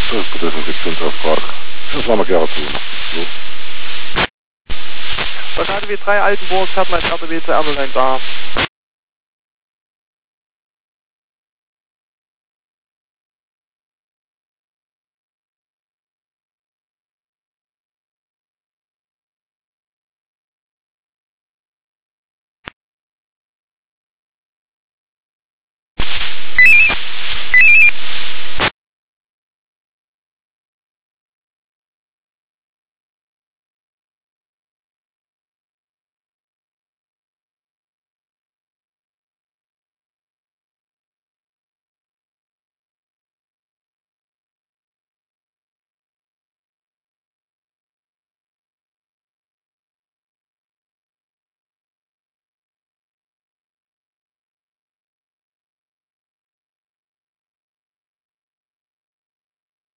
Desinfektionsauftrag. Das machen wir gerne tun. So. Was hatten wir 3 Altenburg, hat mein RTW zu Ermelheim da.